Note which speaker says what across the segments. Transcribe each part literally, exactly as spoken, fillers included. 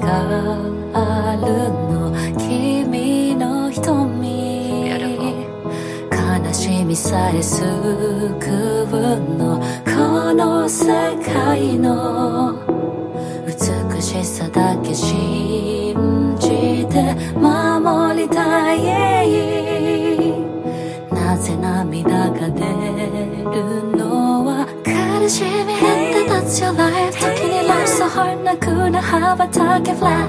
Speaker 1: あるの君の瞳悲しみさえ救うのこの世界の美しさだけ信じて守りたいなぜ涙が出るのは悲しみ減って That's your life 時に Life's so hard 泣くな羽ばたけ Fly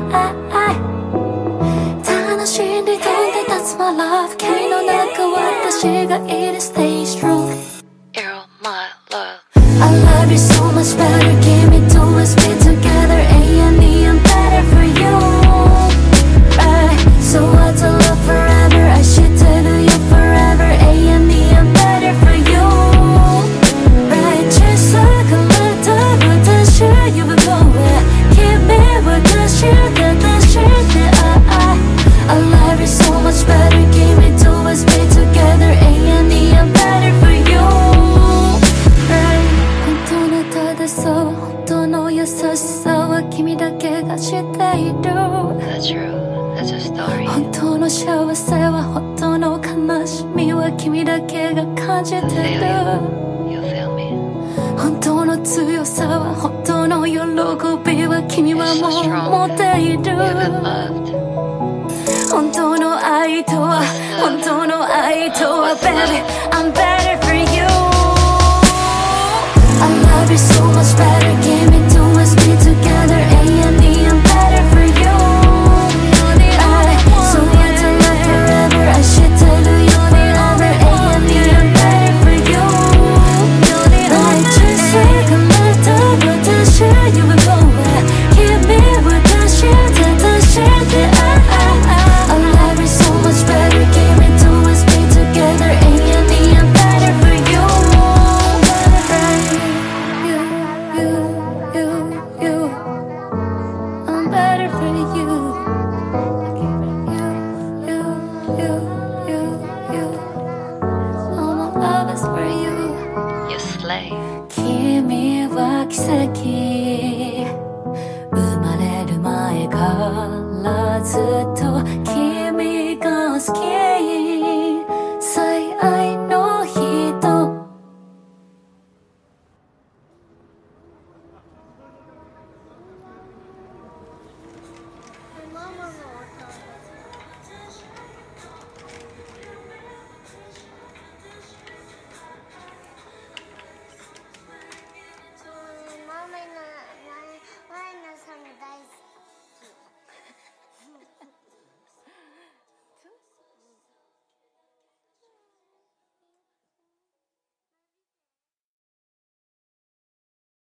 Speaker 1: 楽しんで飛んで That's my love 君の中私がいる Stay strong
Speaker 2: You're my love
Speaker 1: I love you so much better Give me two let's be together A and E I'm better for you right So what's a love forever I should tell you forever A and E I'm better for you right just like a letter私呼ぶ声君私が出して I, I love you so much better Give me two let's be together A and E I'm better for you right 本当の正しさは本当の優しさは君だけが知っている
Speaker 2: That's true, that's a story
Speaker 1: 本当の幸せは本当の悲しみは君だけが感じてる
Speaker 2: You feel me
Speaker 1: 本当の強さは本当の喜びは君はもう持っている
Speaker 2: You've been loved
Speaker 1: 本当の愛とは本当の愛とは Baby I'm better for you I love you so much better Give me two let's be together A and E I'm better for you I, So what's a love forever I should tell you forever A and E I'm better for you Like just like a letter 私呼ぶ声君私正してI I love you so much better Give me two let's be together A and E I'm better for you You, you, you, you I'm better for you You, you, you, you, you All my love is for you
Speaker 2: You slay
Speaker 1: 君は奇跡生まれる前からずっと君